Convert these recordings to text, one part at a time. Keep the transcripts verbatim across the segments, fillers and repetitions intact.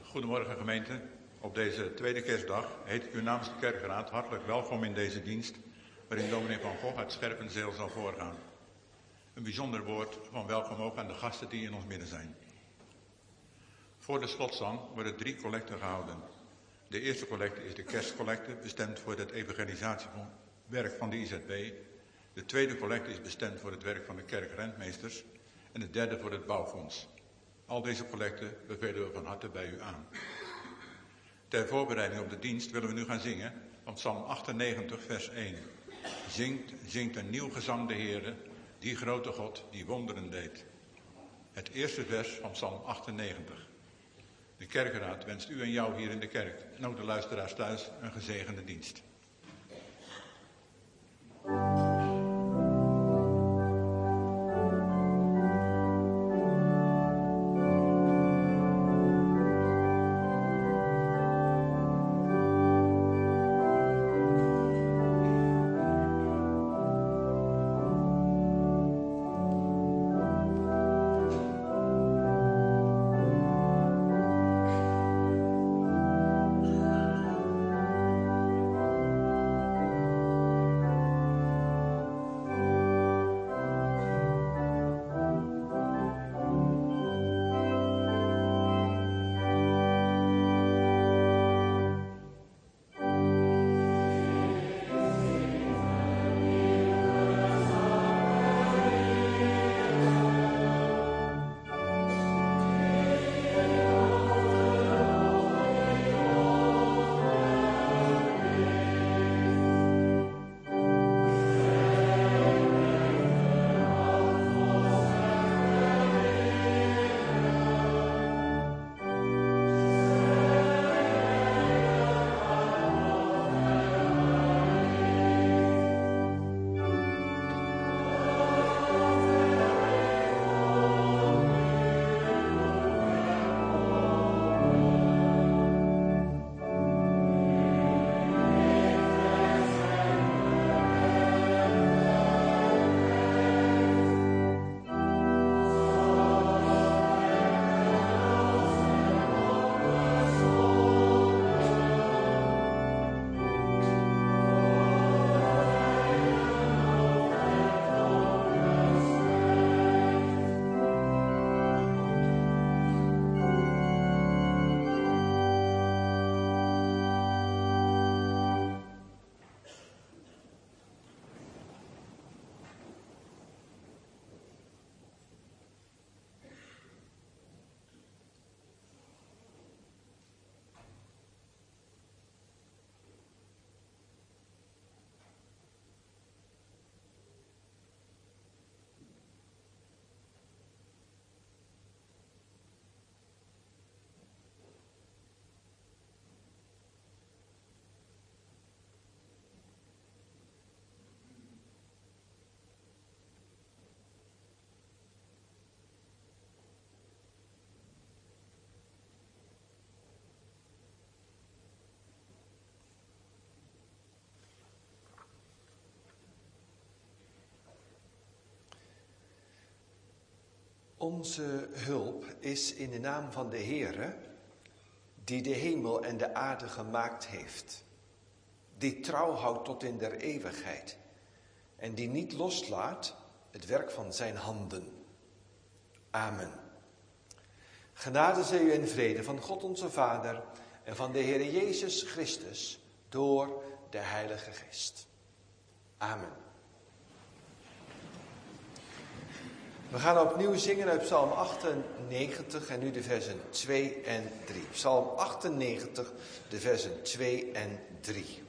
Goedemorgen gemeente. Op deze tweede kerstdag heet ik u namens de kerkraad hartelijk welkom in deze dienst, waarin dominee Van Gogh uit Scherpenzeel zal voorgaan. Een bijzonder woord van welkom ook aan de gasten die in ons midden zijn. Voor de slotzang worden drie collecten gehouden. De eerste collecte is de kerstcollecte, bestemd voor het evangelisatiewerk van de I Z B. De tweede collecte is bestemd voor het werk van de kerkrentmeesters. En de derde voor het bouwfonds. Al deze collecten bevelen we van harte bij u aan. Ter voorbereiding op de dienst willen we nu gaan zingen van Psalm achtennegentig, vers één. Zingt, zingt een nieuw gezang de Heere, die grote God, die wonderen deed. Het eerste vers van Psalm achtennegentig. De kerkraad wenst u en jou hier in de kerk en ook de luisteraars thuis een gezegende dienst. Onze hulp is in de naam van de Heere, die de hemel en de aarde gemaakt heeft, die trouw houdt tot in der eeuwigheid en die niet loslaat het werk van zijn handen. Amen. Genade zij u en vrede van God onze Vader en van de Heere Jezus Christus door de Heilige Geest. Amen. We gaan opnieuw zingen uit Psalm achtennegentig en nu de versen twee en drie. Psalm achtennegentig, de versen twee en drie.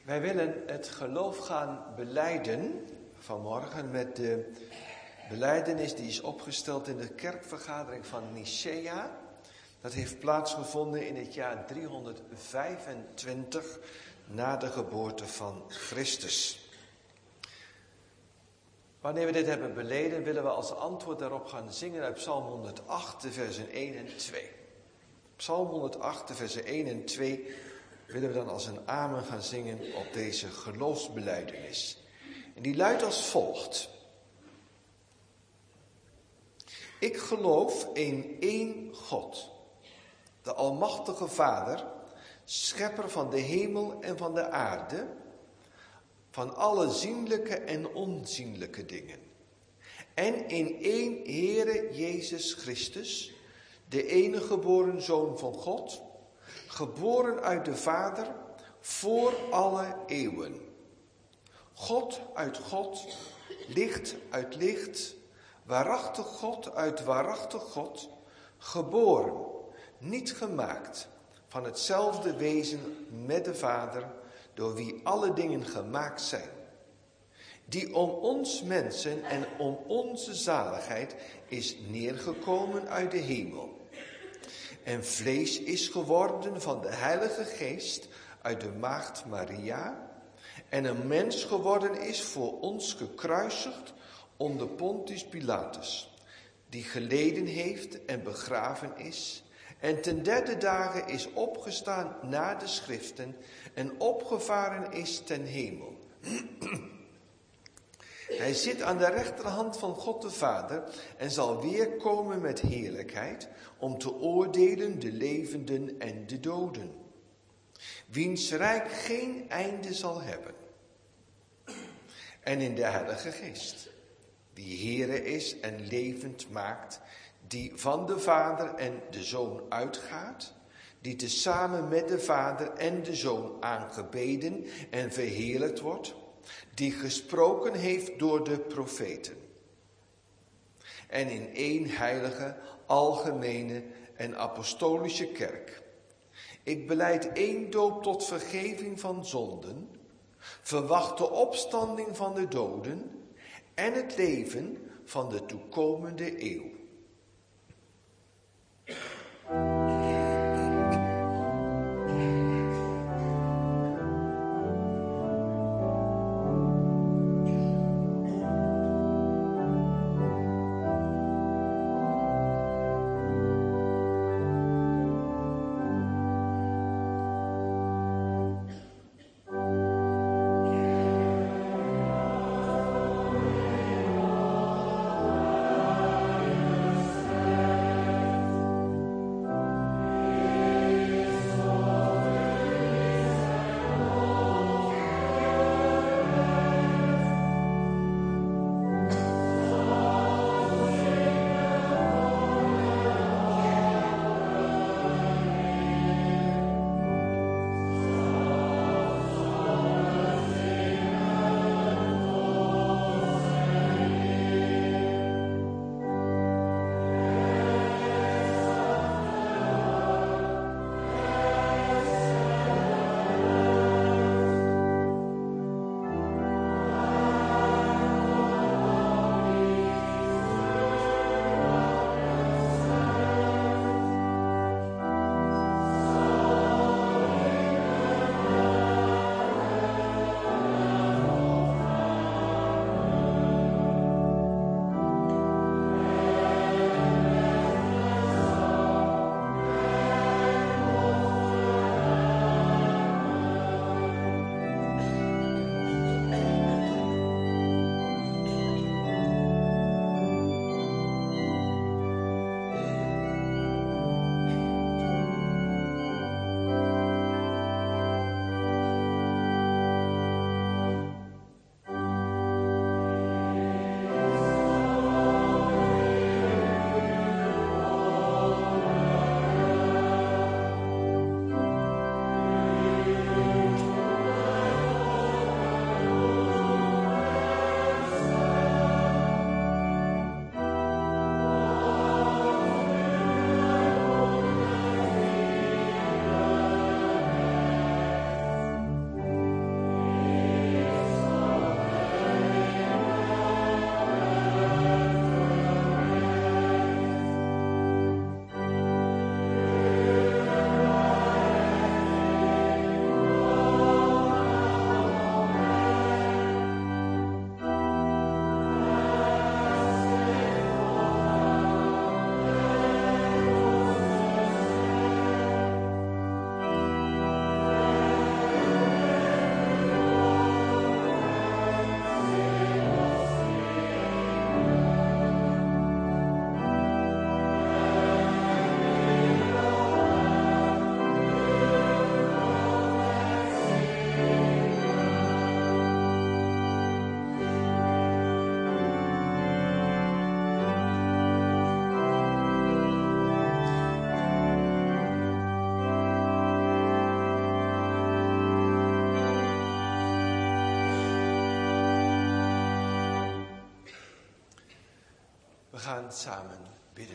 Wij willen het geloof gaan belijden vanmorgen met de belijdenis die is opgesteld in de kerkvergadering van Nicea. Dat heeft plaatsgevonden in het jaar driehonderdvijfentwintig na de geboorte van Christus. Wanneer we dit hebben beleden, willen we als antwoord daarop gaan zingen uit Psalm honderdacht, de versen één en twee. Psalm honderdacht, de versen één en twee willen we dan als een amen gaan zingen op deze geloofsbelijdenis. En die luidt als volgt. Ik geloof in één God, de Almachtige Vader, schepper van de hemel en van de aarde, van alle zienlijke en onzienlijke dingen. En in één Heere Jezus Christus, de enige geboren Zoon van God, geboren uit de Vader voor alle eeuwen. God uit God, licht uit licht, waarachtig God uit waarachtig God, geboren, niet gemaakt, van hetzelfde wezen met de Vader, door wie alle dingen gemaakt zijn. Die om ons mensen en om onze zaligheid is neergekomen uit de hemel. En vlees is geworden van de Heilige Geest uit de maagd Maria. En een mens geworden is voor ons gekruisigd onder Pontius Pilatus. Die geleden heeft en begraven is. En ten derde dagen is opgestaan na de schriften en opgevaren is ten hemel. Hij zit aan de rechterhand van God de Vader en zal weer komen met heerlijkheid om te oordelen de levenden en de doden. Wiens rijk geen einde zal hebben. En in de Heilige Geest, die Heere is en levend maakt, die van de Vader en de Zoon uitgaat, die tezamen met de Vader en de Zoon aangebeden en verheerlijkt wordt, die gesproken heeft door de profeten. En in één heilige, algemene en apostolische kerk. Ik belijd één doop tot vergeving van zonden, verwacht de opstanding van de doden en het leven van de toekomende eeuw. We gaan samen bidden.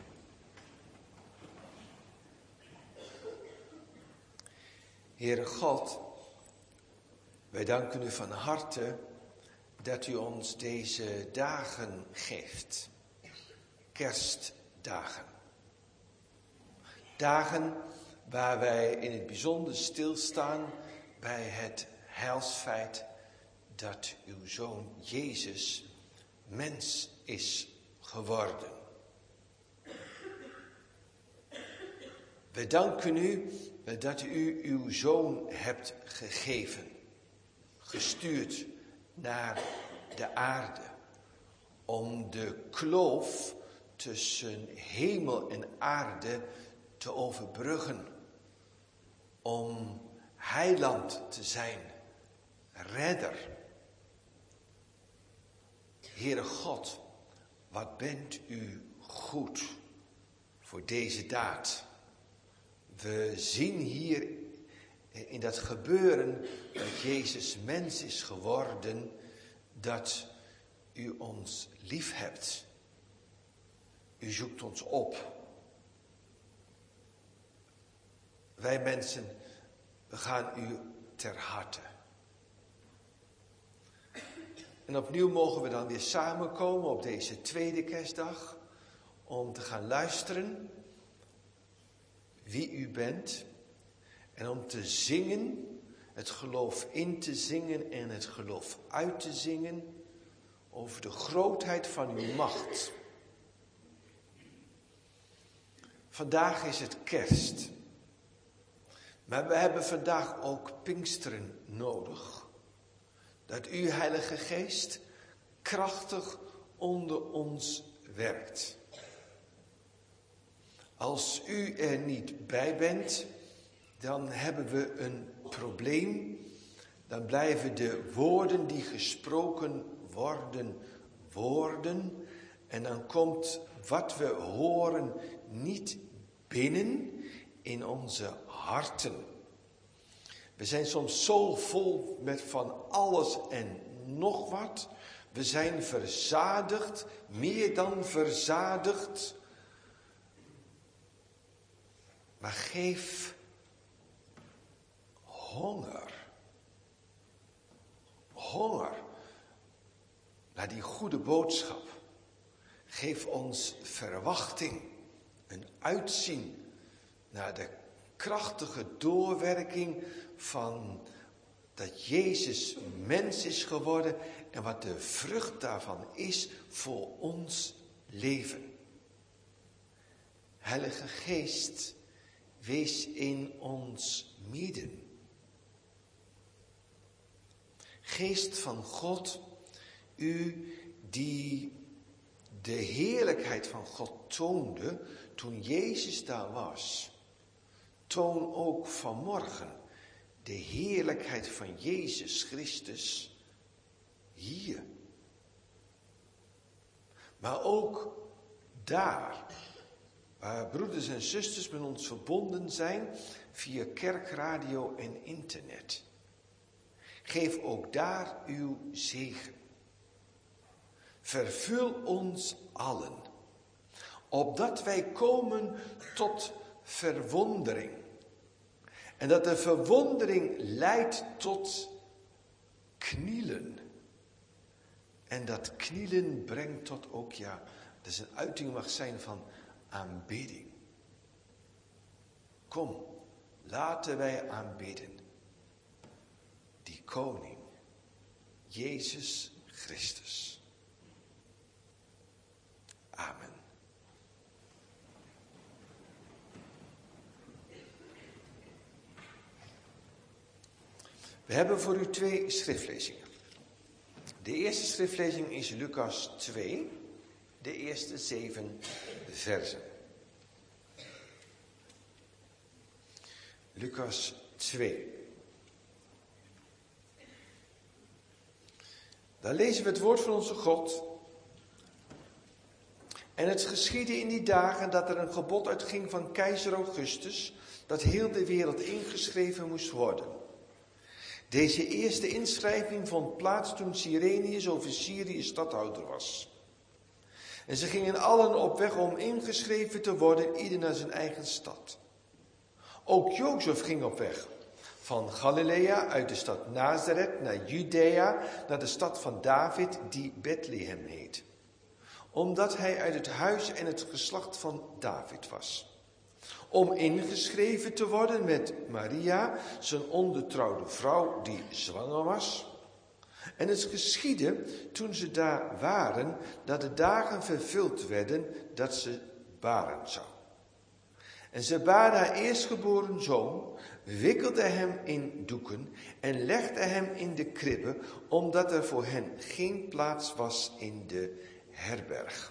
Heere God, wij danken u van harte dat u ons deze dagen geeft. Kerstdagen. Dagen waar wij in het bijzonder stilstaan bij het heilsfeit dat uw Zoon Jezus mens is geworden. We danken u dat u uw Zoon hebt gegeven, gestuurd naar de aarde, om de kloof tussen hemel en aarde te overbruggen, om heiland te zijn, redder. Heere God, wat bent u goed voor deze daad. We zien hier in dat gebeuren dat Jezus mens is geworden, dat u ons lief hebt. U zoekt ons op. Wij mensen, we gaan u ter harte. En opnieuw mogen we dan weer samenkomen op deze tweede kerstdag om te gaan luisteren wie u bent en om te zingen, het geloof in te zingen en het geloof uit te zingen over de grootheid van uw macht. Vandaag is het kerst, maar we hebben vandaag ook Pinksteren nodig. Dat u, Heilige Geest, krachtig onder ons werkt. Als u er niet bij bent, dan hebben we een probleem. Dan blijven de woorden die gesproken worden, woorden. En dan komt wat we horen niet binnen in onze harten. We zijn soms zo vol met van alles en nog wat. We zijn verzadigd, meer dan verzadigd. Maar geef honger. Honger naar die goede boodschap. Geef ons verwachting, een uitzien naar de krachtige doorwerking van dat Jezus mens is geworden en wat de vrucht daarvan is voor ons leven. Heilige Geest, wees in ons midden. Geest van God, u die de heerlijkheid van God toonde toen Jezus daar was, toon ook vanmorgen de heerlijkheid van Jezus Christus hier. Maar ook daar, waar broeders en zusters met ons verbonden zijn via kerkradio en internet. Geef ook daar uw zegen. Vervul ons allen, opdat wij komen tot verwondering. En dat de verwondering leidt tot knielen. En dat knielen brengt tot ook, ja, dat is een uiting mag zijn van aanbidding. Kom, laten wij aanbidden die koning, Jezus Christus. Amen. We hebben voor u twee schriftlezingen. De eerste schriftlezing is Lucas twee, de eerste zeven versen. Lucas twee. Daar lezen we het woord van onze God. En het geschiedde in die dagen dat er een gebod uitging van keizer Augustus, dat heel de wereld ingeschreven moest worden. Deze eerste inschrijving vond plaats toen Cyrenius over Syrië stadhouder was. En ze gingen allen op weg om ingeschreven te worden, ieder naar zijn eigen stad. Ook Jozef ging op weg. Van Galilea uit de stad Nazareth naar Judea, naar de stad van David die Bethlehem heet. Omdat hij uit het huis en het geslacht van David was. Om ingeschreven te worden met Maria, zijn ongetrouwde vrouw die zwanger was. En het geschiedde toen ze daar waren, dat de dagen vervuld werden dat ze baren zou. En ze baarde haar eerstgeboren zoon, wikkelde hem in doeken en legde hem in de kribbe, omdat er voor hen geen plaats was in de herberg.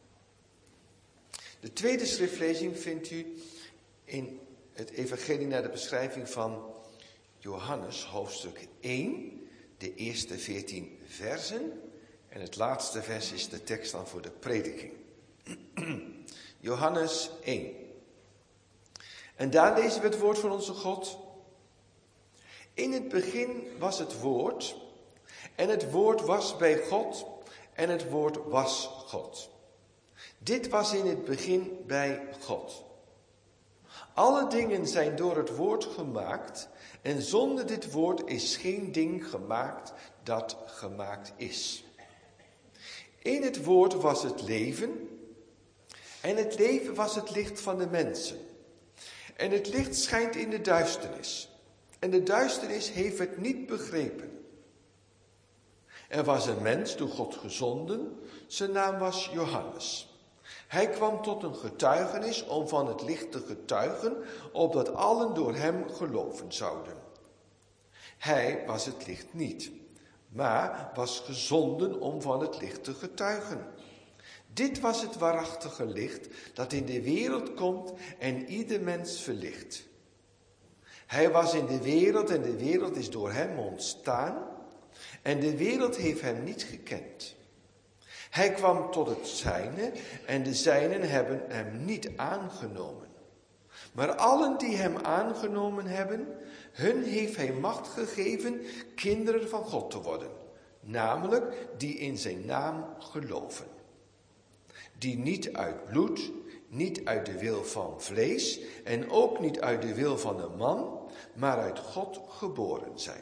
De tweede schriftlezing vindt u in het evangelie naar de beschrijving van Johannes, hoofdstuk één, de eerste veertien versen. En het laatste vers is de tekst dan voor de prediking. Johannes één. En daar lezen we het woord van onze God. In het begin was het woord, en het woord was bij God, en het woord was God. Dit was in het begin bij God. Alle dingen zijn door het woord gemaakt, en zonder dit woord is geen ding gemaakt dat gemaakt is. In het woord was het leven, en het leven was het licht van de mensen. En het licht schijnt in de duisternis, en de duisternis heeft het niet begrepen. Er was een mens door God gezonden, zijn naam was Johannes. Hij kwam tot een getuigenis om van het licht te getuigen, opdat allen door hem geloven zouden. Hij was het licht niet, maar was gezonden om van het licht te getuigen. Dit was het waarachtige licht dat in de wereld komt en ieder mens verlicht. Hij was in de wereld en de wereld is door hem ontstaan en de wereld heeft hem niet gekend. Hij kwam tot het zijne en de zijnen hebben hem niet aangenomen. Maar allen die hem aangenomen hebben, hun heeft hij macht gegeven kinderen van God te worden. Namelijk die in zijn naam geloven. Die niet uit bloed, niet uit de wil van vlees en ook niet uit de wil van een man, maar uit God geboren zijn.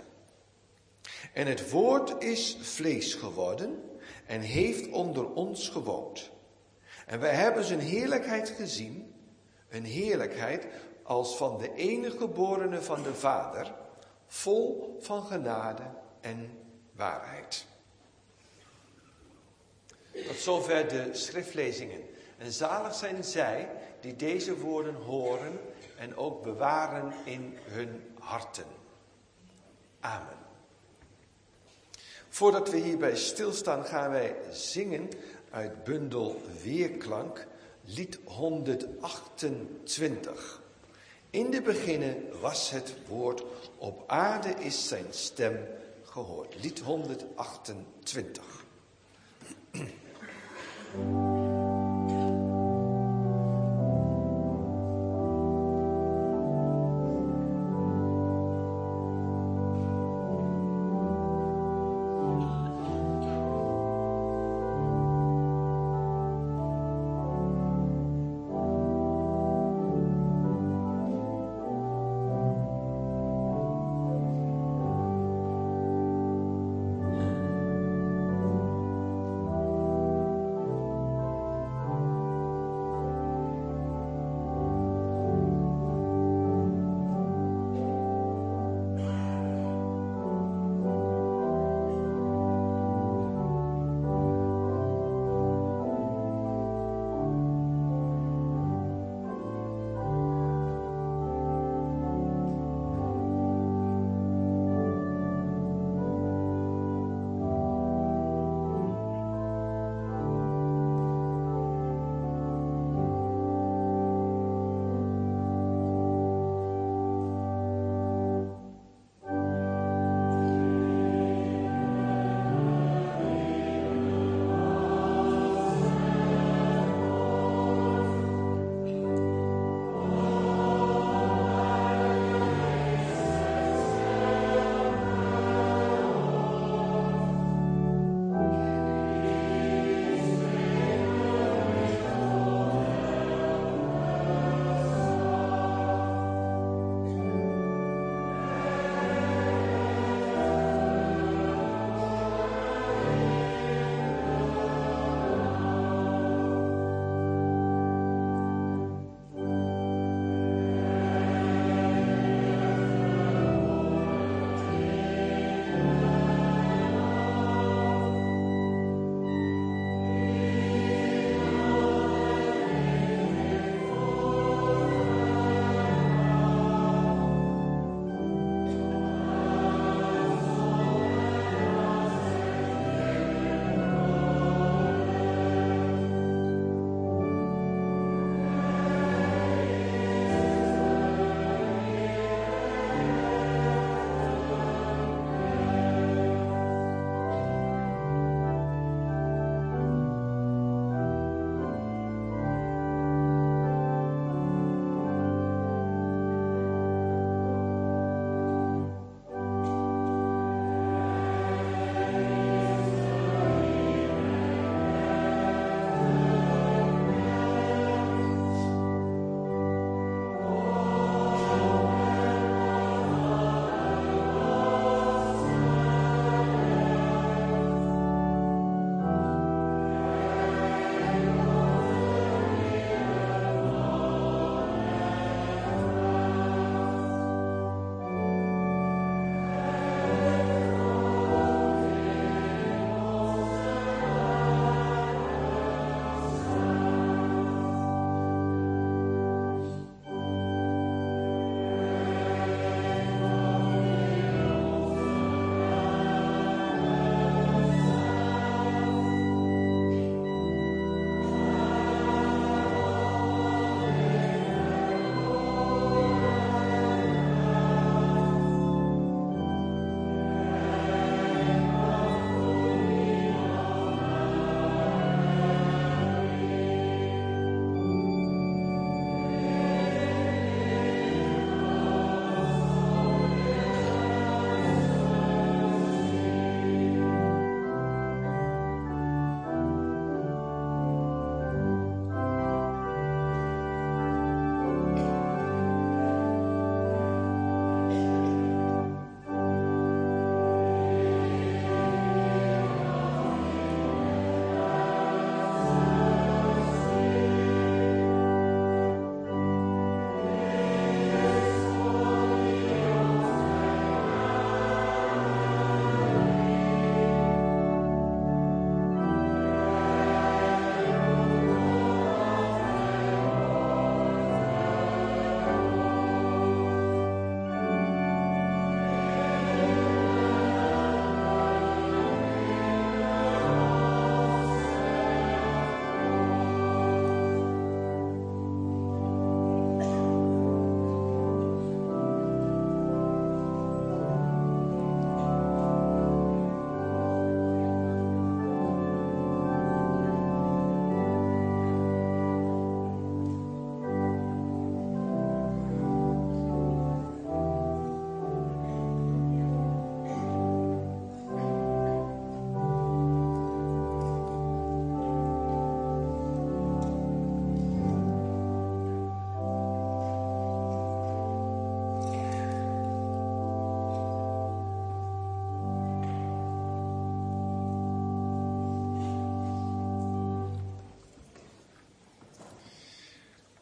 En het woord is vlees geworden en heeft onder ons gewoond. En wij hebben zijn heerlijkheid gezien, een heerlijkheid als van de enige geborene van de Vader, vol van genade en waarheid. Tot zover de schriftlezingen. En zalig zijn zij die deze woorden horen en ook bewaren in hun harten. Amen. Voordat we hierbij stilstaan gaan wij zingen uit bundel Weerklank, lied honderdachtentwintig. In de beginnen was het woord, op aarde is zijn stem gehoord. Lied honderdachtentwintig. Thank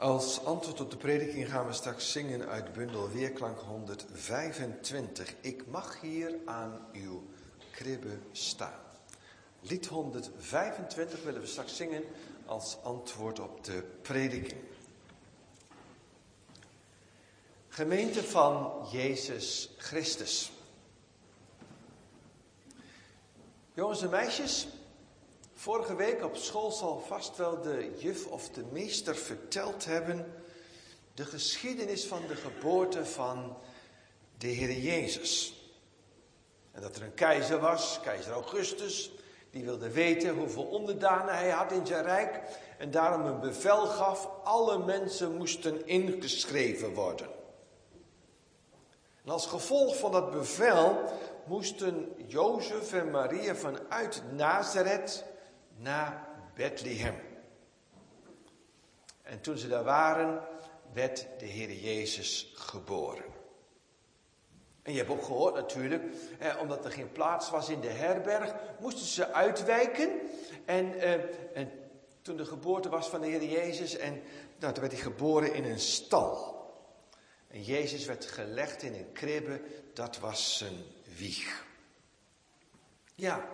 Als antwoord op de prediking gaan we straks zingen uit bundel Weerklank honderdvijfentwintig. Ik mag hier aan uw kribbe staan. Lied honderdvijfentwintig willen we straks zingen als antwoord op de prediking. Gemeente van Jezus Christus. Jongens en meisjes, vorige week op school zal vast wel de juf of de meester verteld hebben de geschiedenis van de geboorte van de Heer Jezus. En dat er een keizer was, keizer Augustus, die wilde weten hoeveel onderdanen hij had in zijn rijk en daarom een bevel gaf, alle mensen moesten ingeschreven worden. En als gevolg van dat bevel moesten Jozef en Maria vanuit Nazareth naar Bethlehem. En toen ze daar waren, werd de Heer Jezus geboren. En je hebt ook gehoord natuurlijk, eh, omdat er geen plaats was in de herberg, moesten ze uitwijken. En, eh, en toen de geboorte was van de Heer Jezus, en nou, toen werd hij geboren in een stal. En Jezus werd gelegd in een kribbe, dat was zijn wieg. Ja,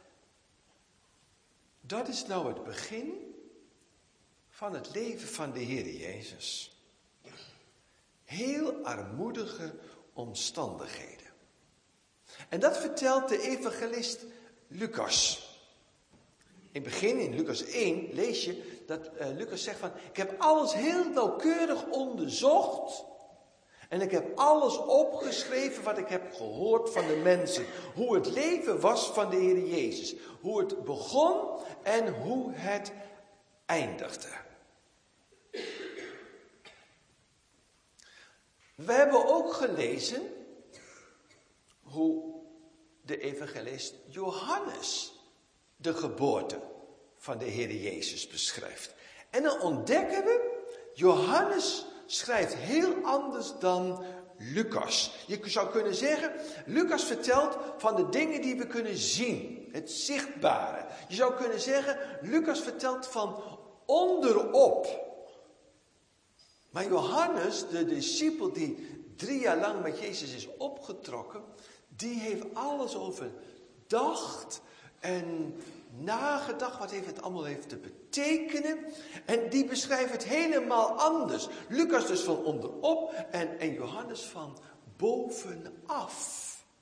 dat is nou het begin van het leven van de Heer Jezus. Heel armoedige omstandigheden. En dat vertelt de evangelist Lucas. In het begin, in Lucas één, lees je dat uh, Lucas zegt van, ik heb alles heel nauwkeurig onderzocht. En ik heb alles opgeschreven wat ik heb gehoord van de mensen. Hoe het leven was van de Heer Jezus. Hoe het begon en hoe het eindigde. We hebben ook gelezen hoe de evangelist Johannes de geboorte van de Heer Jezus beschrijft. En dan ontdekken we, Johannes schrijft heel anders dan Lucas. Je zou kunnen zeggen, Lucas vertelt van de dingen die we kunnen zien. Het zichtbare. Je zou kunnen zeggen, Lucas vertelt van onderop. Maar Johannes, de discipel die drie jaar lang met Jezus is opgetrokken, die heeft alles overdacht en nagedacht, wat heeft het allemaal heeft te betekenen. En die beschrijft het helemaal anders. Lucas dus van onderop en, en Johannes van bovenaf.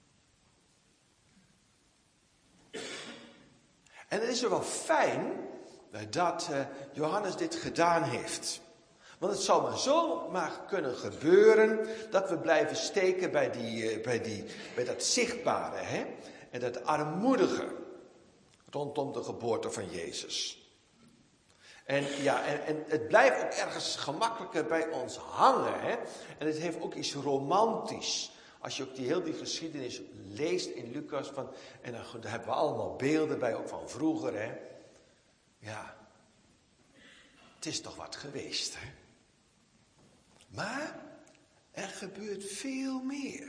En het is wel fijn dat uh, Johannes dit gedaan heeft. Want het zou maar zo maar kunnen gebeuren dat we blijven steken bij, die, uh, bij, die, bij dat zichtbare, hè? En dat armoedige rondom de geboorte van Jezus. En ja, en, en het blijft ook ergens gemakkelijker bij ons hangen, hè? En het heeft ook iets romantisch. Als je ook die heel die geschiedenis leest in Lucas, van, en dan, dan hebben we allemaal beelden bij, ook van vroeger, hè? Ja, het is toch wat geweest, hè? Maar er gebeurt veel meer.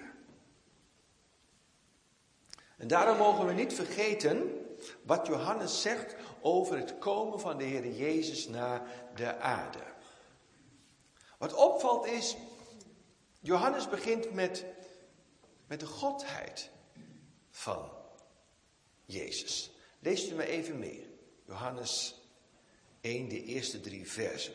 En daarom mogen we niet vergeten wat Johannes zegt over het komen van de Heer Jezus naar de aarde. Wat opvalt is, Johannes begint met, met de godheid van Jezus. Leest u maar even mee. Johannes één, de eerste drie versen.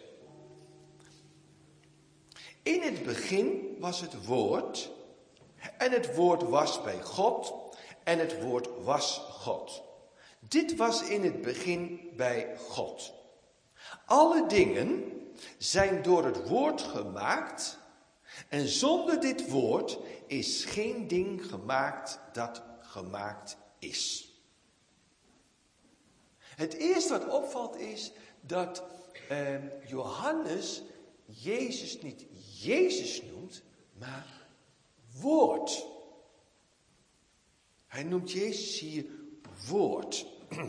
In het begin was het woord, en het woord was bij God, en het woord was God. Dit was in het begin bij God. Alle dingen zijn door het woord gemaakt, en zonder dit woord is geen ding gemaakt dat gemaakt is. Het eerste wat opvalt is dat eh, Johannes Jezus niet Jezus noemt, maar woord. Hij noemt Jezus hier woord.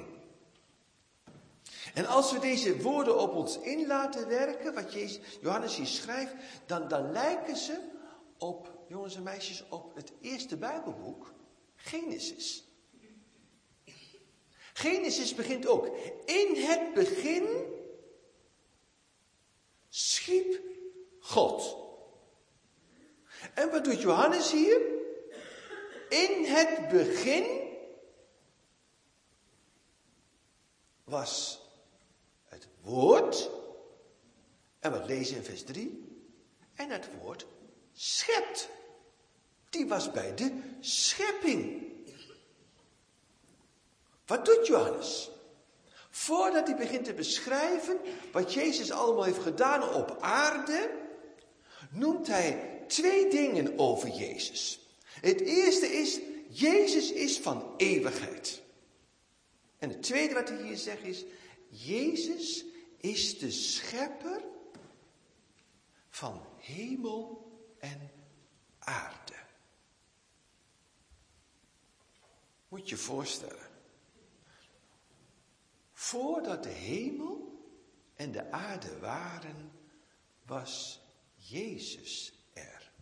En als we deze woorden op ons in laten werken, wat Jezus, Johannes hier schrijft, dan, dan lijken ze op, jongens en meisjes, op het eerste Bijbelboek, Genesis. Genesis begint ook. In het begin schiep God. En wat doet Johannes hier? In het begin was het woord, en wat lezen in vers drie, en het woord schept. Die was bij de schepping. Wat doet Johannes? Voordat hij begint te beschrijven wat Jezus allemaal heeft gedaan op aarde, noemt hij twee dingen over Jezus. Het eerste is, Jezus is van eeuwigheid. En het tweede wat hij hier zegt is, Jezus is de schepper van hemel en aarde. Moet je je voorstellen. Voordat de hemel en de aarde waren, was Jezus er.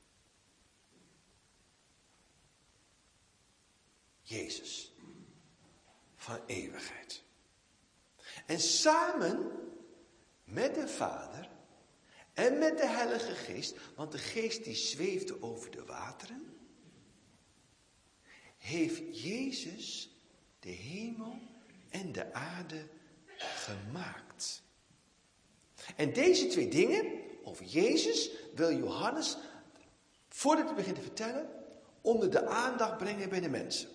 Jezus van eeuwigheid. En samen met de Vader en met de Heilige Geest, want de Geest die zweefde over de wateren, heeft Jezus de hemel en de aarde gemaakt. En deze twee dingen over Jezus wil Johannes, voordat hij begint te vertellen, onder de aandacht brengen bij de mensen.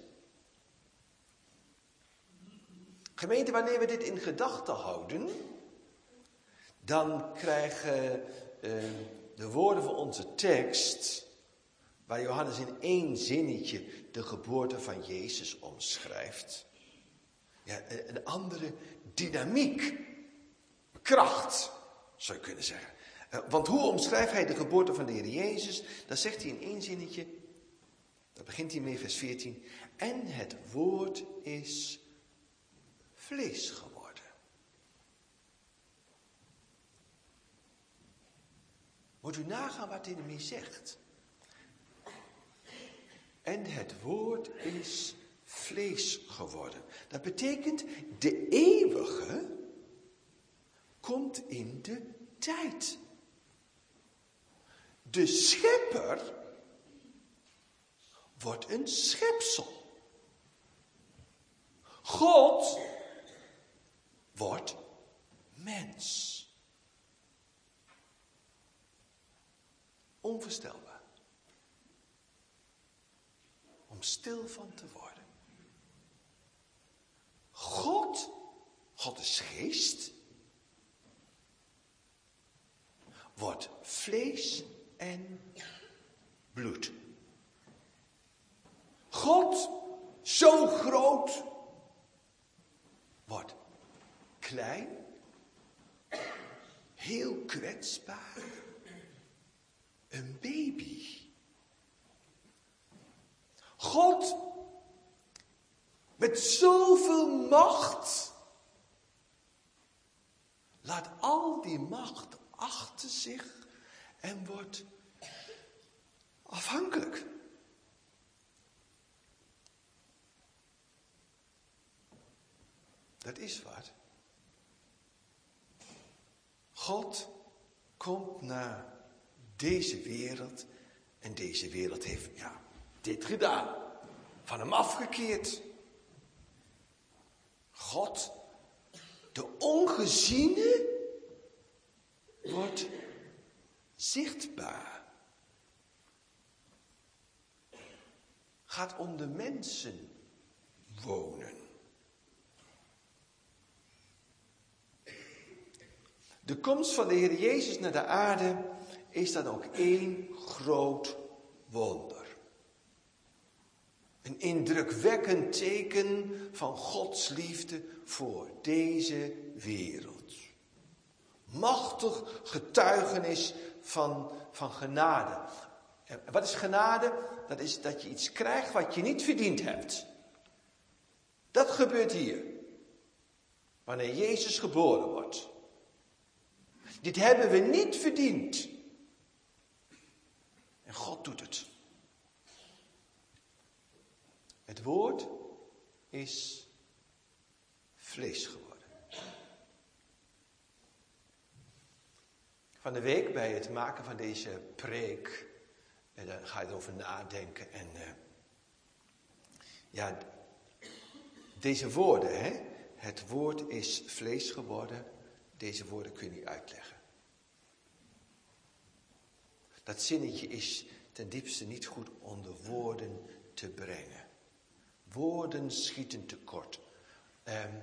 Gemeente, wanneer we dit in gedachten houden, dan krijgen uh, de woorden van onze tekst, waar Johannes in één zinnetje de geboorte van Jezus omschrijft, ja, een andere dynamiek, kracht, zou je kunnen zeggen. Want hoe omschrijft hij de geboorte van de Heer Jezus? Dat zegt hij in één zinnetje, dat begint hij mee vers veertien. En het woord is vlees geworden. Moet u nagaan wat hij ermee zegt. En het woord is vlees geworden. Dat betekent, de eeuwige komt in de tijd. De schepper wordt een schepsel. God wordt mens. Onvoorstelbaar. Om stil van te worden. God, God is geest, wordt vlees en bloed. God, zo groot, wordt klein, heel kwetsbaar, een baby. God, met zoveel macht, laat al die macht achter zich en wordt afhankelijk. Dat is wat. God komt naar deze wereld en deze wereld heeft, ja, dit gedaan. Van hem afgekeerd. God, de ongeziene, wordt zichtbaar. Gaat onder mensen wonen. De komst van de Heer Jezus naar de aarde is dan ook één groot wonder. Een indrukwekkend teken van Gods liefde voor deze wereld. Machtig getuigenis van, van genade. En wat is genade? Dat is dat je iets krijgt wat je niet verdiend hebt. Dat gebeurt hier. Wanneer Jezus geboren wordt. Dit hebben we niet verdiend. En God doet het. Het woord is vlees geworden. Van de week bij het maken van deze preek, en dan ga je erover nadenken. En uh, ja, deze woorden, hè, het woord is vlees geworden, deze woorden kun je niet uitleggen. Dat zinnetje is ten diepste niet goed onder woorden te brengen. Woorden schieten tekort. Um,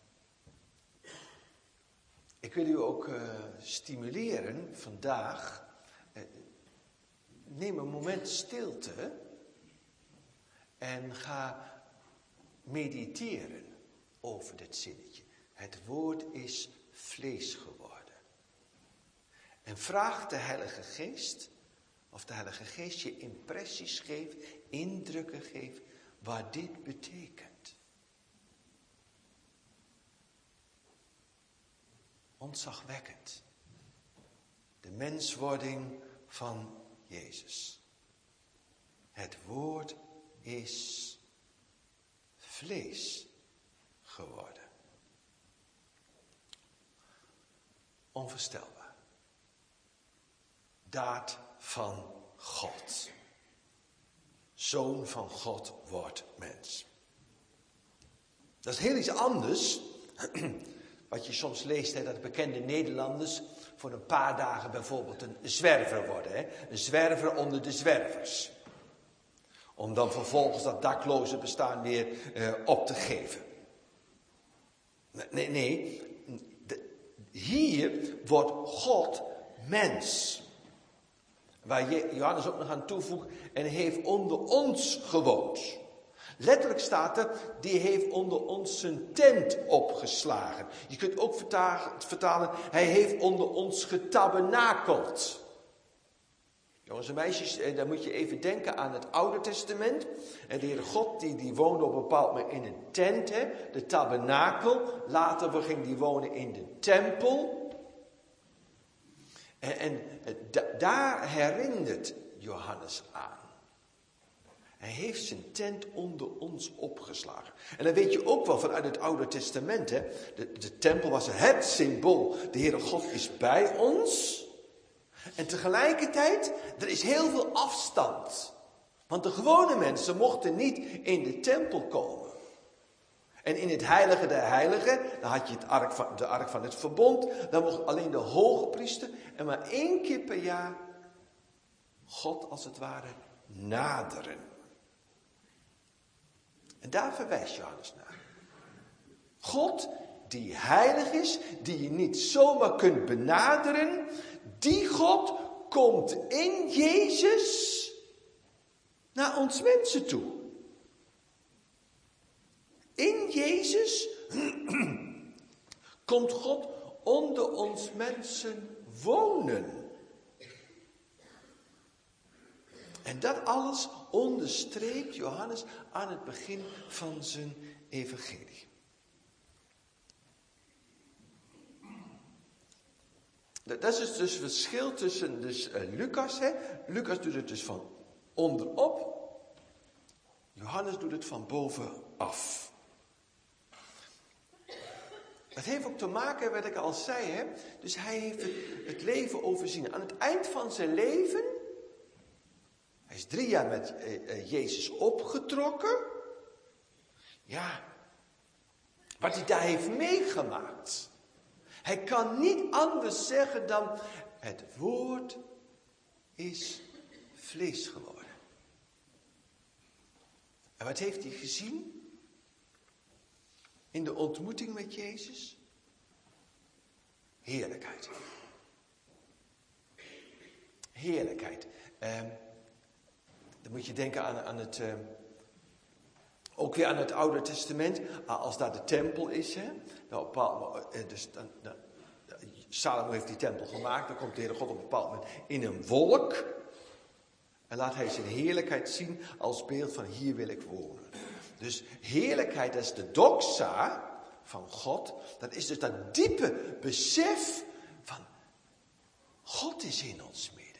ik wil u ook uh, stimuleren vandaag. Uh, neem een moment stilte en ga mediteren over dit zinnetje. Het woord is vlees geworden. En vraag de Heilige Geest, of de Heilige Geest je impressies geeft, indrukken geeft, wat dit betekent. Ontzagwekkend. De menswording van Jezus. Het woord is vlees geworden. Onvoorstelbaar. Daad van God. Zoon van God wordt mens. Dat is heel iets anders. Wat je soms leest, hè, dat bekende Nederlanders voor een paar dagen bijvoorbeeld een zwerver worden. Hè? Een zwerver onder de zwervers. Om dan vervolgens dat dakloze bestaan weer uh, op te geven. Nee, nee. De, hier wordt God mens. Waar Johannes ook nog aan toevoegt, en heeft onder ons gewoond. Letterlijk staat er, die heeft onder ons zijn tent opgeslagen. Je kunt ook vertalen, hij heeft onder ons getabernakeld. Jongens en meisjes, daar moet je even denken aan het Oude Testament. En de Heere God, die, die woonde op een bepaald moment in een tent, hè, de tabernakel. Later ging die wonen in de tempel. En, en da, daar herinnert Johannes aan. Hij heeft zijn tent onder ons opgeslagen. En dan weet je ook wel vanuit het Oude Testament. Hè, de, de tempel was het symbool. De Heere God is bij ons. En tegelijkertijd, er is heel veel afstand. Want de gewone mensen mochten niet in de tempel komen. En in het heilige der heiligen, dan had je het ark van, de ark van het verbond. Dan mocht alleen de hoge priester en maar één keer per jaar God als het ware naderen. En daar verwijst Johannes naar. God die heilig is, die je niet zomaar kunt benaderen. Die God komt in Jezus naar ons mensen toe. In Jezus komt God onder ons mensen wonen. En dat alles onderstreept Johannes aan het begin van zijn evangelie. Dat is dus het verschil tussen dus, uh, Lucas. Hè? Lucas doet het dus van onderop. Johannes doet het van bovenaf. Dat heeft ook te maken, wat ik al zei. Hè? Dus hij heeft het, het leven overzien. Aan het eind van zijn leven. Hij is drie jaar met uh, uh, Jezus opgetrokken. Ja. Wat hij daar heeft meegemaakt. Hij kan niet anders zeggen dan, het woord is vlees geworden. En wat heeft hij gezien? In de ontmoeting met Jezus? Heerlijkheid. Heerlijkheid. Eh, dan moet je denken aan, aan het... Eh, ook weer aan het Oude Testament. Als daar de tempel is. Hè, nou, bepaald, dus dan, dan, Salomo heeft die tempel gemaakt. Dan komt de Heere God op een bepaald moment in een wolk. En laat hij zijn heerlijkheid zien als beeld van hier wil ik wonen. Dus heerlijkheid, dat is de doxa van God. Dat is dus dat diepe besef van God is in ons midden.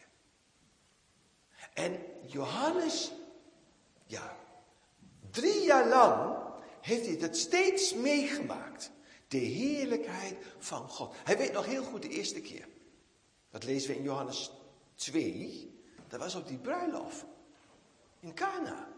En Johannes, ja, drie jaar lang heeft hij dat steeds meegemaakt. De heerlijkheid van God. Hij weet nog heel goed de eerste keer. Dat lezen we in Johannes twee. Dat was op die bruiloft. In Cana.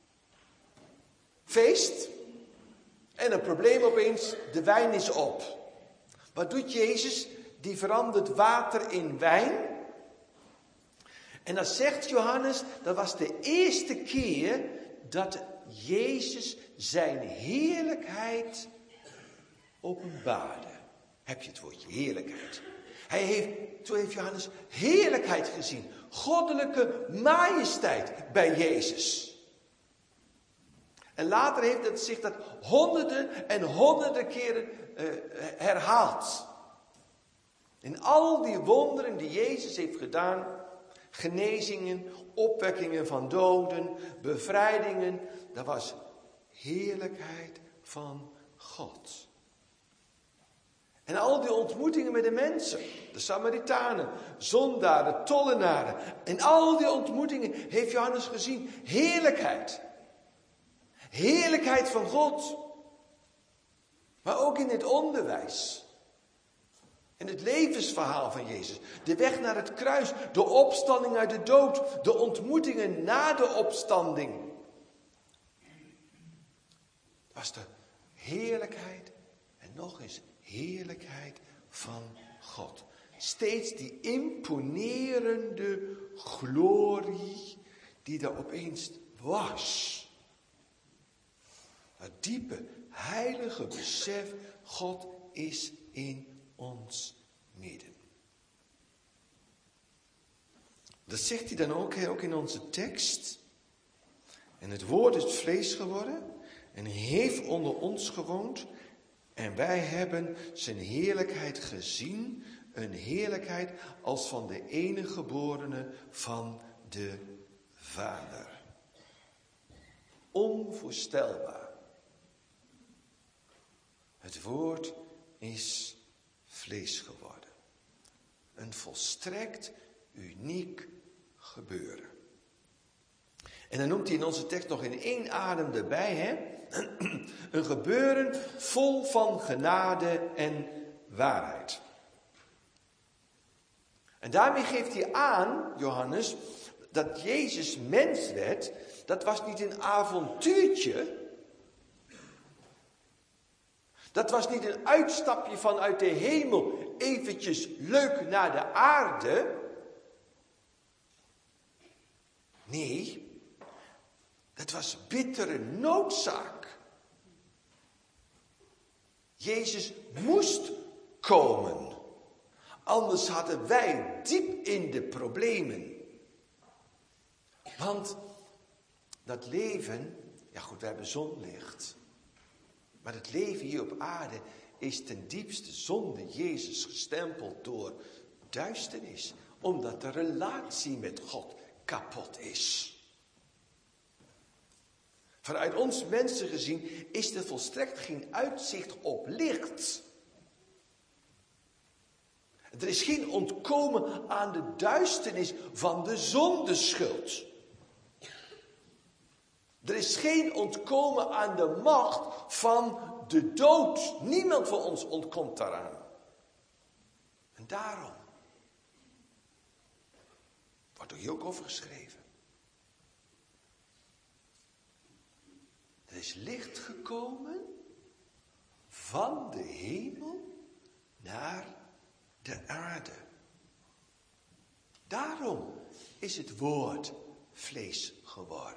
Feest. En een probleem opeens. De wijn is op. Wat doet Jezus? Die verandert water in wijn. En dan zegt Johannes, dat was de eerste keer dat Jezus zijn heerlijkheid openbaarde. Heb je het woordje heerlijkheid? Hij heeft, toen heeft Johannes heerlijkheid gezien. Goddelijke majesteit bij Jezus. En later heeft het zich dat honderden en honderden keren uh, herhaald. In al die wonderen die Jezus heeft gedaan, genezingen, opwekkingen van doden, bevrijdingen, dat was heerlijkheid van God. En al die ontmoetingen met de mensen, de Samaritanen, zondaren, tollenaren, en al die ontmoetingen heeft Johannes gezien heerlijkheid. Heerlijkheid van God. Maar ook in het onderwijs. In het levensverhaal van Jezus. De weg naar het kruis. De opstanding uit de dood. De ontmoetingen na de opstanding. Dat was de heerlijkheid. En nog eens heerlijkheid van God. Steeds die imponerende glorie die er opeens was. Het diepe, heilige besef, God is in ons midden. Dat zegt hij dan ook, ook in onze tekst. En het woord is vlees geworden en heeft onder ons gewoond. En wij hebben zijn heerlijkheid gezien, een heerlijkheid als van de enige geborene van de Vader. Onvoorstelbaar. Het woord is vlees geworden. Een volstrekt uniek gebeuren. En dan noemt hij in onze tekst nog in één adem erbij, hè? Een gebeuren vol van genade en waarheid. En daarmee geeft hij aan, Johannes, dat Jezus mens werd. Dat was niet een avontuurtje. Dat was niet een uitstapje vanuit de hemel, eventjes leuk naar de aarde. Nee, dat was bittere noodzaak. Jezus moest komen. Anders hadden wij diep in de problemen. Want dat leven, ja goed, we hebben zonlicht. Maar het leven hier op aarde is ten diepste zonder Jezus gestempeld door duisternis. Omdat de relatie met God kapot is. Vanuit ons mensen gezien is er volstrekt geen uitzicht op licht. Er is geen ontkomen aan de duisternis van de zondeschuld. Er is geen ontkomen aan de macht van de dood. Niemand van ons ontkomt daaraan. En daarom wordt er hier ook over geschreven. Er is licht gekomen van de hemel naar de aarde. Daarom is het woord vlees geworden.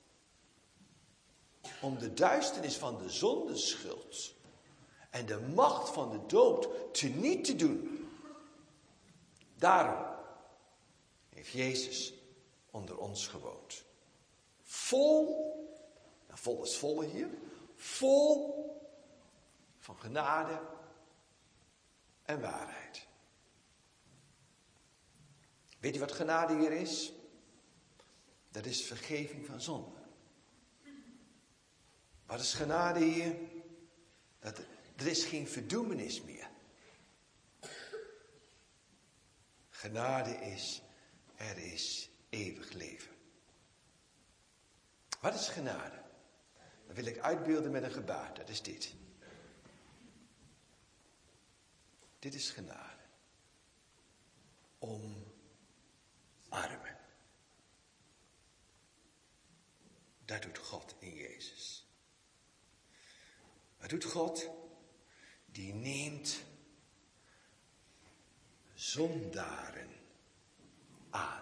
Om de duisternis van de zondeschuld en de macht van de dood teniet te doen. Daarom heeft Jezus onder ons gewoond. Vol, nou vol is volle hier, vol van genade en waarheid. Weet je wat genade hier is? Dat is vergeving van zonde. Wat is genade hier? Dat, er is geen verdoemenis meer. Genade is, er is eeuwig leven. Wat is genade? Dat wil ik uitbeelden met een gebaar, dat is dit. Dit is genade. Dat doet God in Jezus. Dat doet God, die neemt zondaren aan.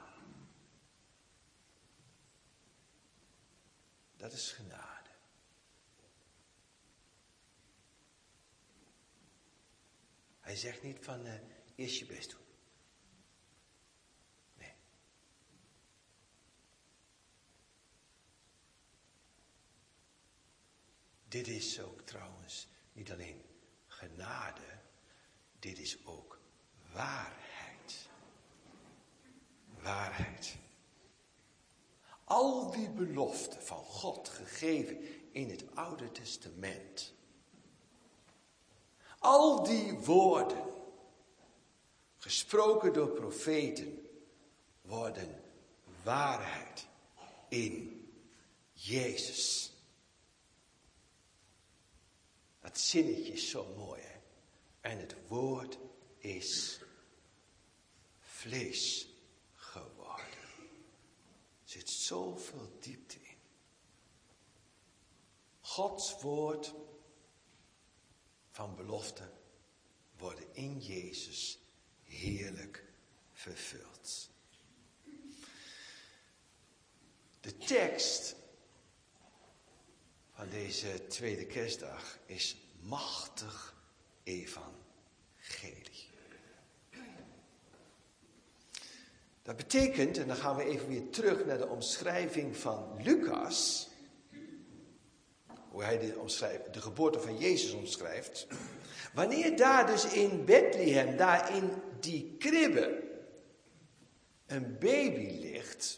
Dat is genade. Hij zegt niet van uh, eerst je best doen. Nee. Dit is ook trouwens niet alleen genade, dit is ook waarheid. Waarheid. Al die beloften van God gegeven in het Oude Testament. Al die woorden, gesproken door profeten, worden waarheid in Jezus. Dat zinnetje is zo mooi, hè? En het woord is vlees geworden. Er zit zoveel diepte in. Gods woord van belofte worden in Jezus heerlijk vervuld. De tekst van deze tweede kerstdag is machtig evangelie. Dat betekent, en dan gaan we even weer terug naar de omschrijving van Lucas, hoe hij de, omschrijft, de geboorte van Jezus omschrijft. Wanneer daar dus in Bethlehem, daar in die kribbe, een baby ligt,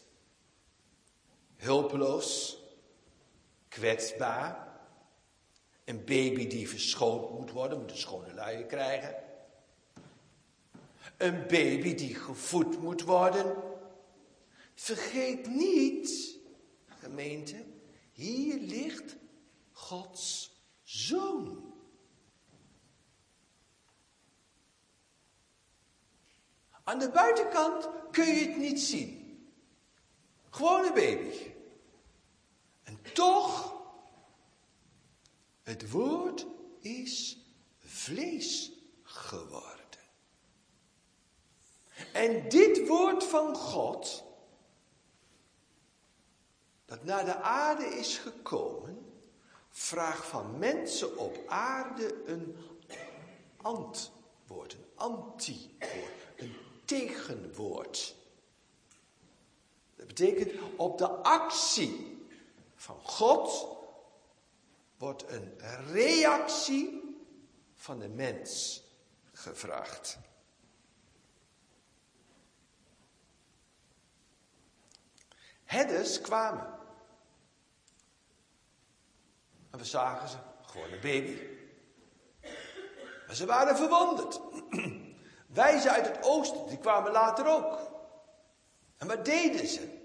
hulpeloos, kwetsbaar, een baby die verschoond moet worden, moet een schone luier krijgen, een baby die gevoed moet worden. Vergeet niet, gemeente, hier ligt Gods Zoon. Aan de buitenkant kun je het niet zien. Gewoon een baby. En toch, het woord is vlees geworden. En dit woord van God, dat naar de aarde is gekomen, vraagt van mensen op aarde een antwoord, een antiwoord, een tegenwoord. Dat betekent op de actie van God wordt een reactie van de mens gevraagd. Herders kwamen. En we zagen ze, gewoon een baby. Maar ze waren verwonderd. Wijzen uit het oosten, die kwamen later ook. En wat deden ze?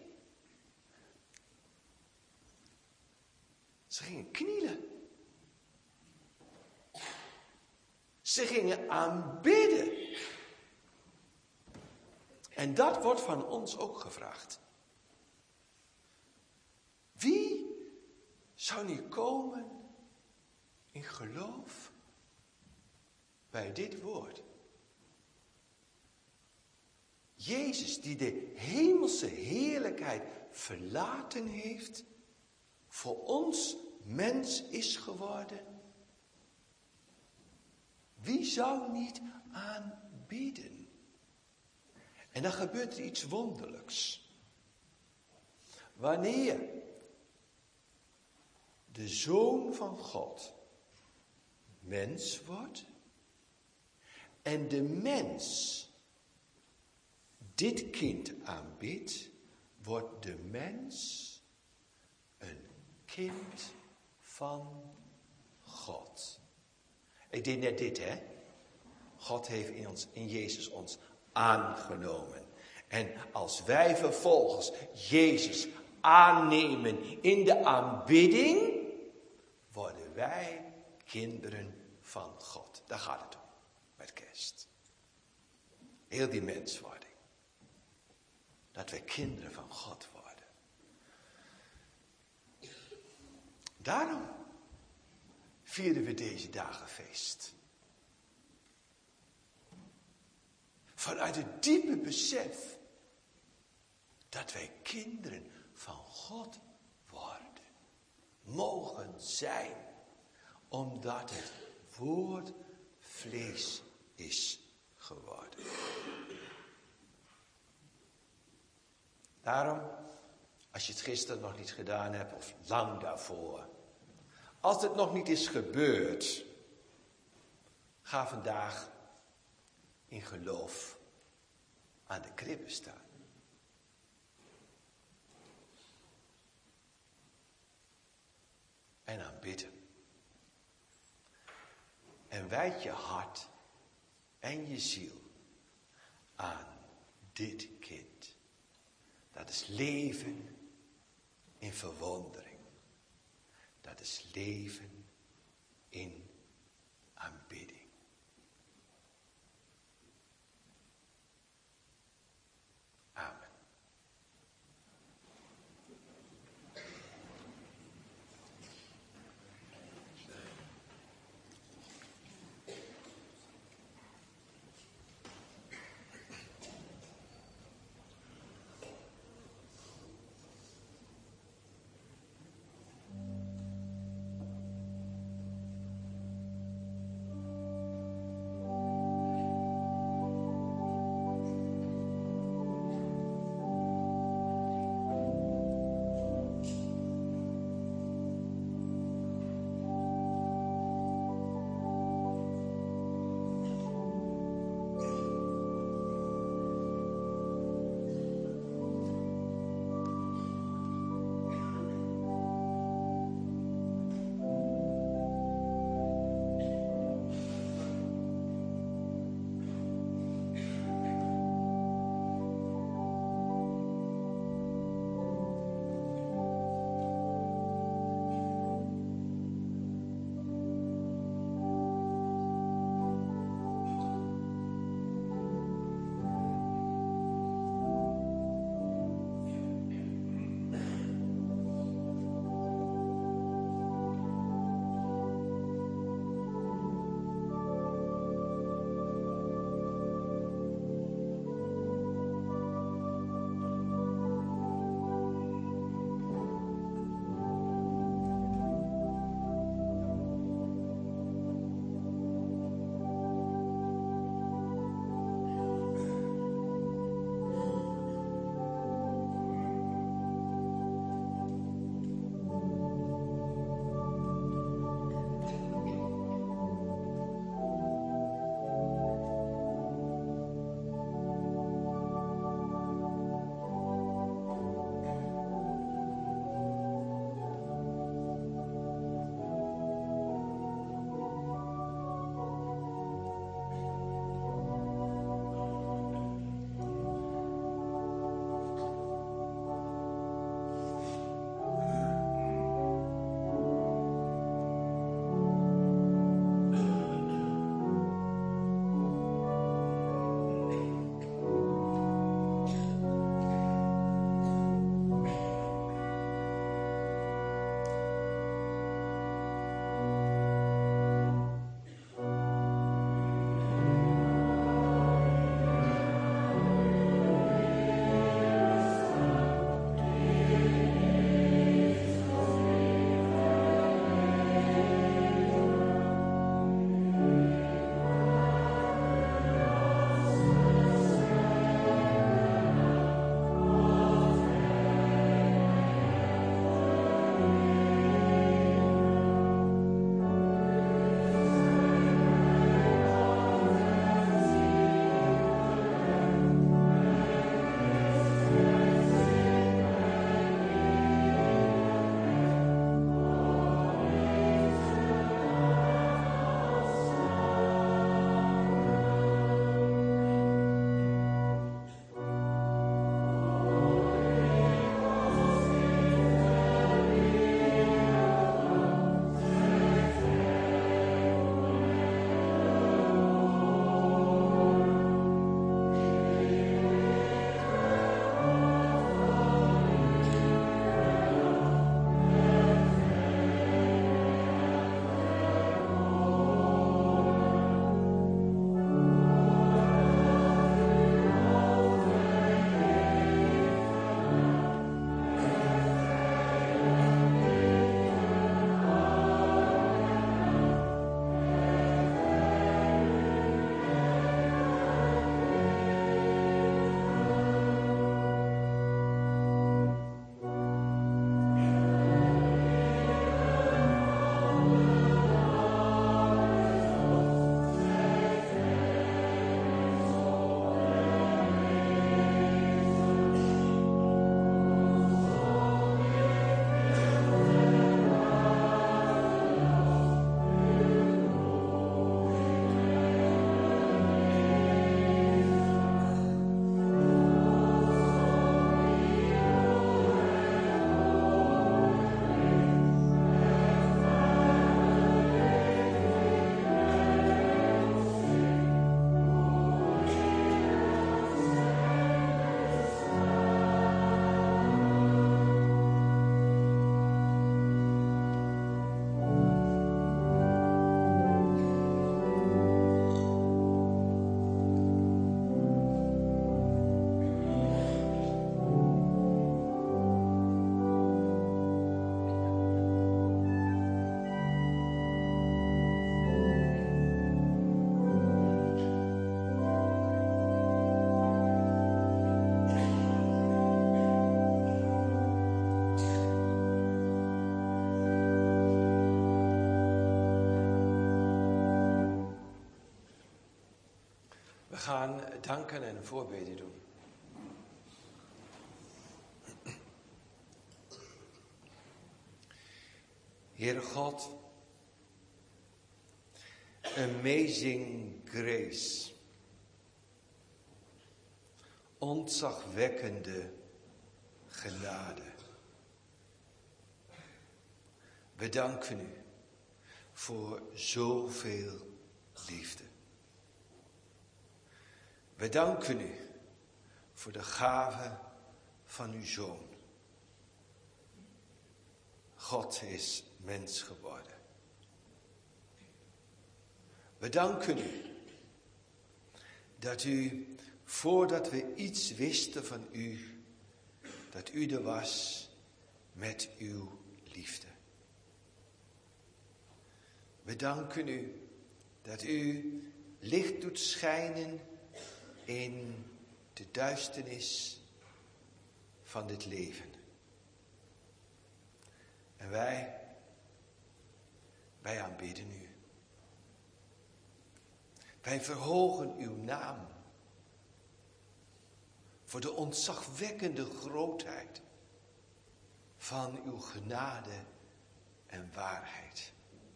Ze gingen knielen. Ze gingen aanbidden. En dat wordt van ons ook gevraagd. Wie zou niet komen in geloof bij dit woord? Jezus die de hemelse heerlijkheid verlaten heeft, voor ons mens is geworden. Wie zou niet aanbidden? En dan gebeurt er iets wonderlijks. Wanneer de Zoon van God mens wordt en de mens dit kind aanbidt, wordt de mens een kind van God. Ik deed net dit, hè? God heeft in, ons, in Jezus ons aangenomen. En als wij vervolgens Jezus aannemen in de aanbidding, worden wij kinderen van God. Daar gaat het om, met kerst. Heel die menswording. Dat wij kinderen van God worden. Daarom vieren we deze dagen feest. Vanuit het diepe besef dat wij kinderen van God worden, mogen zijn, omdat het woord vlees is geworden. Daarom, als je het gisteren nog niet gedaan hebt of lang daarvoor, als het nog niet is gebeurd, ga vandaag in geloof aan de kribbe staan. En aanbidden. En wijd je hart en je ziel aan dit kind. Dat is leven in verwondering. Dat is leven in aanbidding. Amen. gaan danken en een voorbeden doen. Heere God, amazing grace, ontzagwekkende genade. We danken u voor zoveel liefde. We danken u voor de gave van uw Zoon. God is mens geworden. We danken u dat u, voordat we iets wisten van u, dat u er was met uw liefde. We danken u dat u licht doet schijnen in de duisternis van dit leven. En wij, wij aanbidden u. Wij verhogen uw naam voor de ontzagwekkende grootheid van uw genade en waarheid.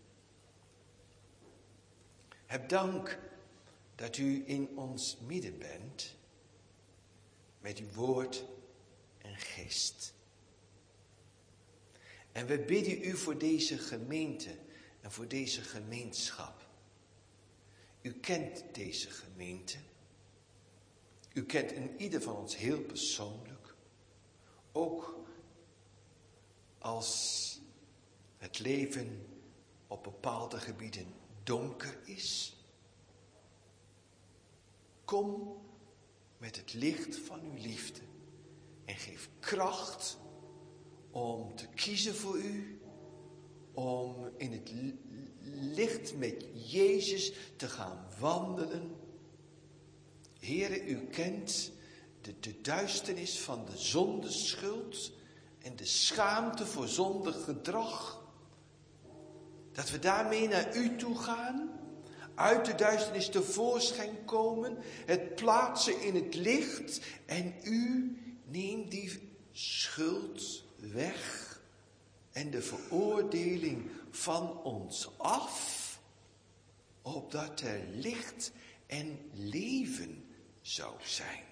Heb dank dat u in ons midden bent met uw woord en geest. En we bidden u voor deze gemeente en voor deze gemeenschap. U kent deze gemeente. U kent in ieder van ons heel persoonlijk. Ook als het leven op bepaalde gebieden donker is. Kom met het licht van uw liefde en geef kracht om te kiezen voor u, om in het licht met Jezus te gaan wandelen. Heere, u kent de, de duisternis van de zondeschuld en de schaamte voor zondig gedrag. Dat we daarmee naar u toe gaan, uit de duisternis tevoorschijn komen, het plaatsen in het licht en u neemt die schuld weg en de veroordeling van ons af, opdat er licht en leven zou zijn.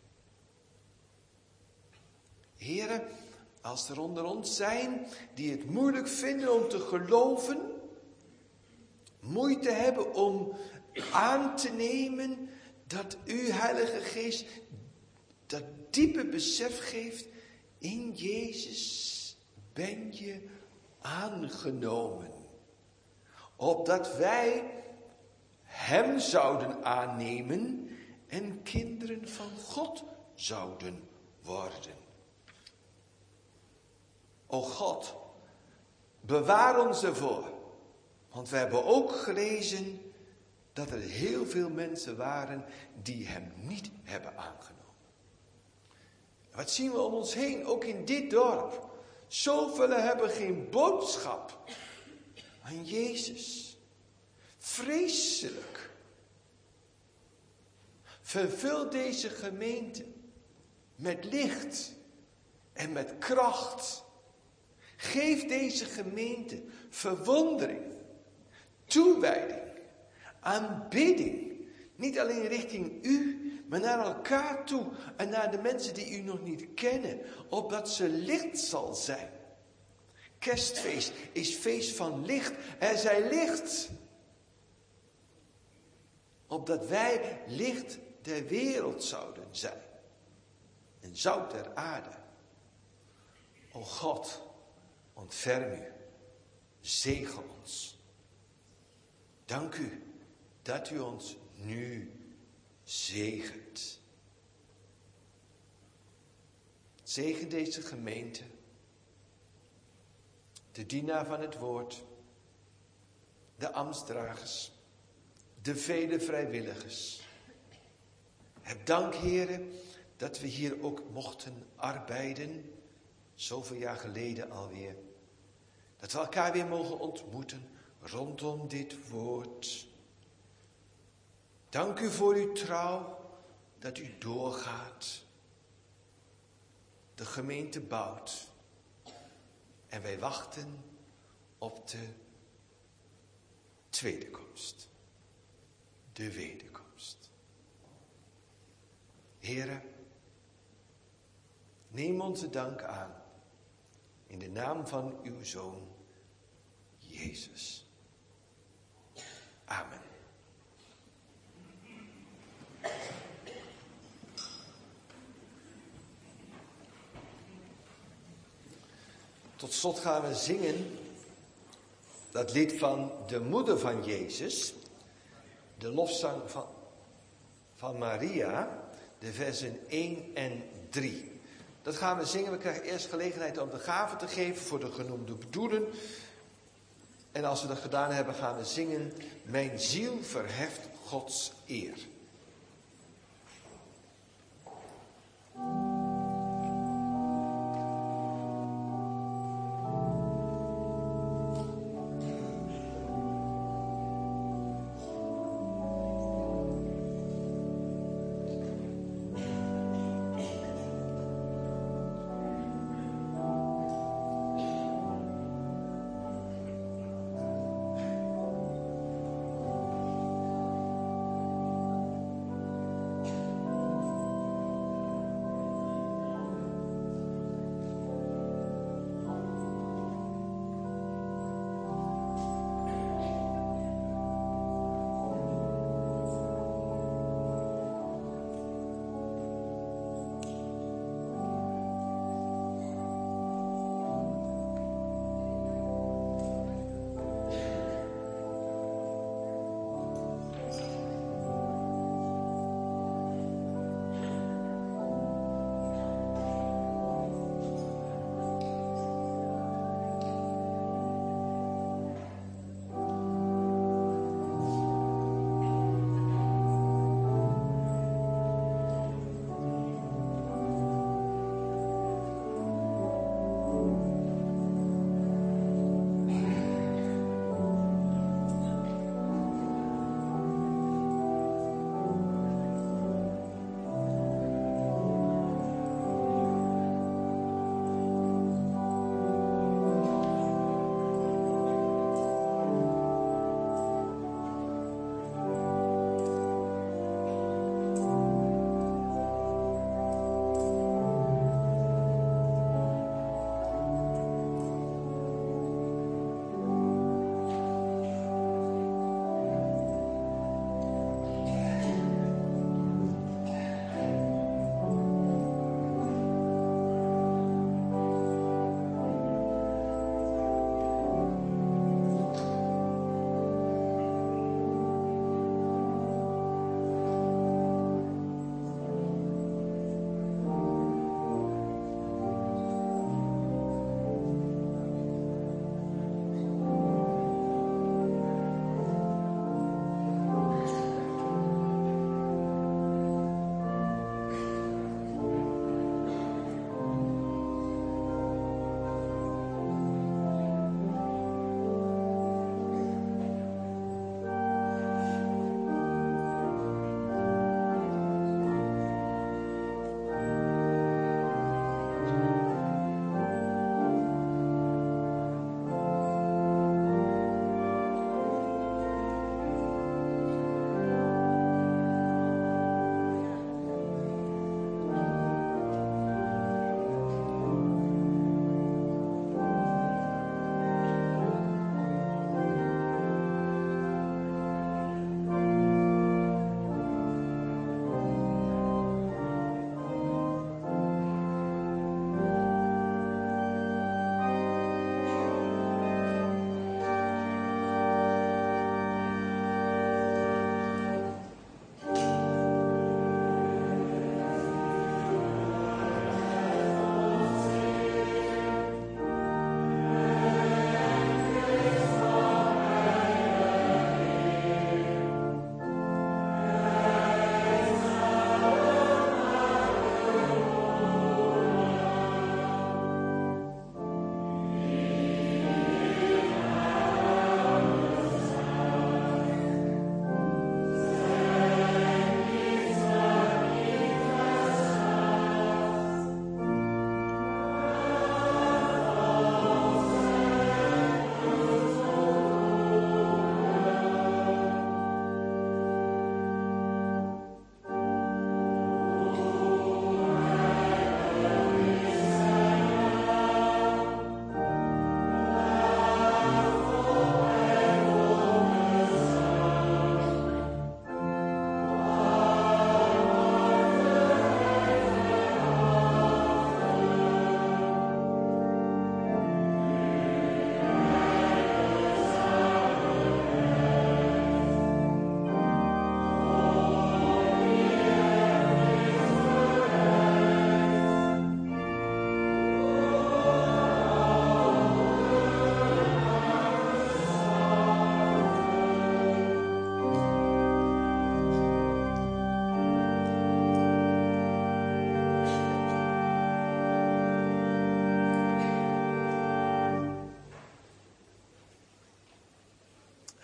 Heren, als er onder ons zijn die het moeilijk vinden om te geloven, moeite hebben om aan te nemen dat u, Heilige Geest, dat diepe besef geeft, in Jezus ben je aangenomen. Opdat wij hem zouden aannemen en kinderen van God zouden worden. O God, bewaar ons ervoor. Want we hebben ook gelezen dat er heel veel mensen waren die hem niet hebben aangenomen. Wat zien we om ons heen, ook in dit dorp? Zoveel hebben geen boodschap aan Jezus. Vreselijk. Vervul deze gemeente met licht en met kracht. Geef deze gemeente verwondering, toewijding, aanbidding. Niet alleen richting u, maar naar elkaar toe en naar de mensen die u nog niet kennen, opdat ze licht zal zijn. Kerstfeest is feest van licht. Er zij licht. Opdat wij licht der wereld zouden zijn. En zout der aarde. O God, ontferm u. Zegen ons. Dank u dat u ons nu zegent. Zegen deze gemeente. De dienaar van het woord. De ambtsdragers. De vele vrijwilligers. Heb dank, Heere, dat we hier ook mochten arbeiden. Zoveel jaar geleden alweer. Dat we elkaar weer mogen ontmoeten rondom dit woord. Dank u voor uw trouw, dat u doorgaat, de gemeente bouwt. En wij wachten op de tweede komst, de wederkomst. Here, neem onze dank aan in de naam van uw Zoon, Jezus. Amen. Tot slot gaan we zingen dat lied van de moeder van Jezus, de lofzang van, van Maria, de versen één en drie. Dat gaan we zingen. We krijgen eerst gelegenheid om de gave te geven voor de genoemde doelen. En als we dat gedaan hebben, gaan we zingen: Mijn ziel verheft Gods eer.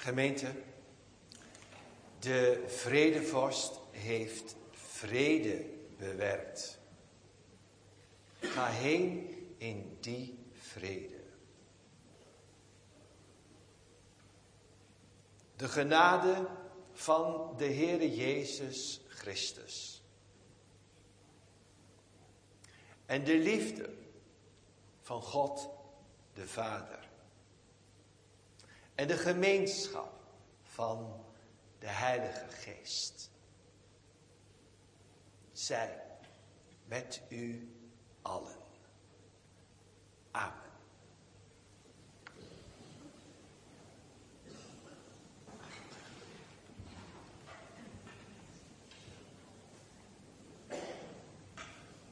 Gemeente, de vredevorst heeft vrede bewerkt. Ga heen in die vrede. De genade van de Heere Jezus Christus. En de liefde van God de Vader. En de gemeenschap van de Heilige Geest. Zij met u allen.